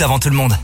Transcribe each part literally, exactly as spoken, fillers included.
direct avant tout le monde.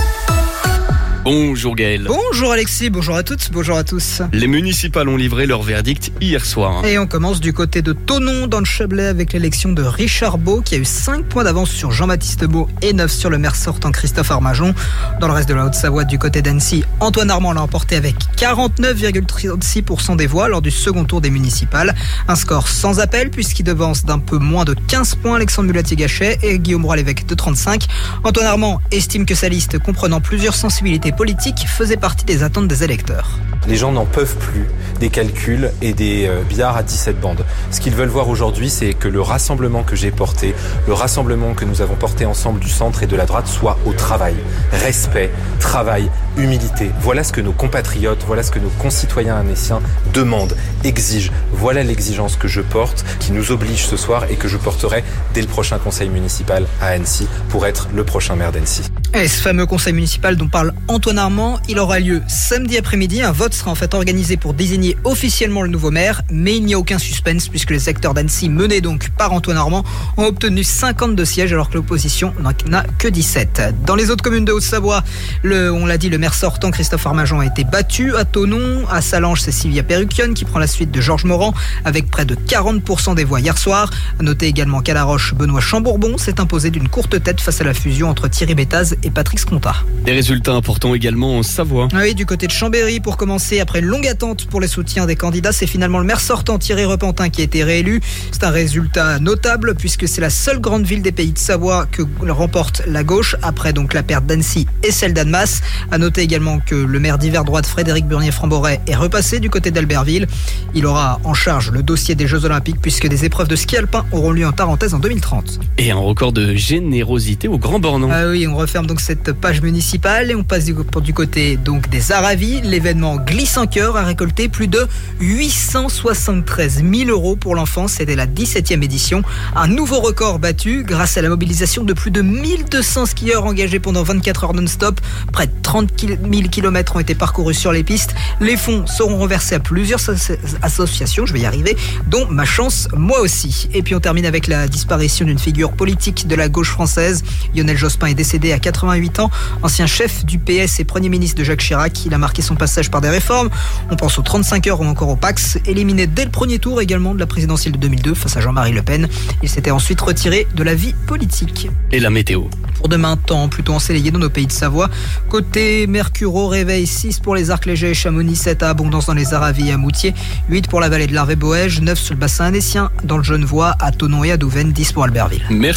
Bonjour Gaël. Bonjour Alexis, bonjour à toutes, bonjour à tous. Les municipales ont livré leur verdict hier soir. Et on commence du côté de Thonon dans le Chablais avec l'élection de Richard Beau qui a eu cinq points d'avance sur Jean-Baptiste Beau et neuf sur le maire sortant Christophe Armajon. Dans le reste de la Haute-Savoie, du côté d'Annecy, Antoine Armand l'a emporté avec quarante-neuf virgule trente-six pour cent des voix lors du second tour des municipales. Un score sans appel puisqu'il devance d'un peu moins de quinze points Alexandre Mulatier-Gachet et Guillaume Roy-l'Évêque de trente-cinq. Antoine Armand estime que sa liste comprenant plusieurs sensibilités politique faisait partie des attentes des électeurs. Les gens n'en peuvent plus des calculs et des euh, billards à dix-sept bandes. Ce qu'ils veulent voir aujourd'hui, c'est que le rassemblement que j'ai porté, le rassemblement que nous avons porté ensemble du centre et de la droite soit au travail. Respect, travail, humilité. Voilà ce que nos compatriotes, voilà ce que nos concitoyens annéciens demandent, exigent. Voilà l'exigence que je porte, qui nous oblige ce soir et que je porterai dès le prochain conseil municipal à Annecy pour être le prochain maire d'Annecy. Et ce fameux conseil municipal dont parle Antoine Armand, il aura lieu samedi après-midi. Un vote sera en fait organisé pour désigner officiellement le nouveau maire, mais il n'y a aucun suspense puisque les acteurs d'Annecy menés donc par Antoine Armand ont obtenu cinquante-deux sièges alors que l'opposition n'en a que dix-sept. Dans les autres communes de Haute-Savoie, le, on l'a dit, le maire sortant Christophe Armajon a été battu. À Thonon, à Salange, c'est Sylvia Perruquion qui prend la suite de Georges Morand avec près de quarante pour cent des voix hier soir. À noter également qu'à La Roche, Benoît Chambourbon s'est imposé d'une courte tête face à la fusion entre Thierry Bétaz et Patrick Scontat. Des résultats importants également en Savoie. Oui, du côté de Chambéry, pour commencer, après une longue attente pour les soutiens des candidats, c'est finalement le maire sortant Thierry Repentin qui a été réélu. C'est un résultat notable puisque c'est la seule grande ville des Pays de Savoie que remporte la gauche, après donc la perte d'Annecy et celle d'Annemasse. À noter également que le maire d'hiver droite Frédéric Burnier-Framboret est repassé du côté d'Albertville. Il aura en charge le dossier des Jeux Olympiques puisque des épreuves de ski alpin auront lieu en Tarentaise en deux mille trente. Et un record de générosité au Grand Bornand. Ah oui, on referme donc cette page municipale et on passe du, du côté donc des Aravis. L'événement Glisse en cœur a récolté plus de huit cent soixante-treize mille euros pour l'enfance. C'était la dix-septième édition. Un nouveau record battu grâce à la mobilisation de plus de mille deux cents skieurs engagés pendant vingt-quatre heures non-stop. Près de trente mille kilomètres ont été parcourus sur les pistes. Les fonds seront reversés à plusieurs associations, je vais y arriver, dont Ma Chance, moi aussi. Et puis on termine avec la disparition d'une figure politique de la gauche française. Lionel Jospin est décédé à quatre-vingt-huit ans, ancien chef du P S et Premier ministre de Jacques Chirac. Il a marqué son passage par des réformes. On pense aux trente-cinq heures ou encore au Pax, éliminé dès le premier tour également de la présidentielle de deux mille deux face à Jean-Marie Le Pen. Il s'était ensuite retiré de la vie politique. Et la météo. Pour demain, temps plutôt ensoleillé dans nos Pays de Savoie. Côté Mercure, au réveil, six pour les Arcs-Légers et Chamonix, sept à Abondance dans les Aravis et à Moutier, huit pour la vallée de l'Arve et Boëge, neuf sur le bassin annécien, dans le Genevois, à Thonon et à Douvaine, dix pour Albertville. Merci.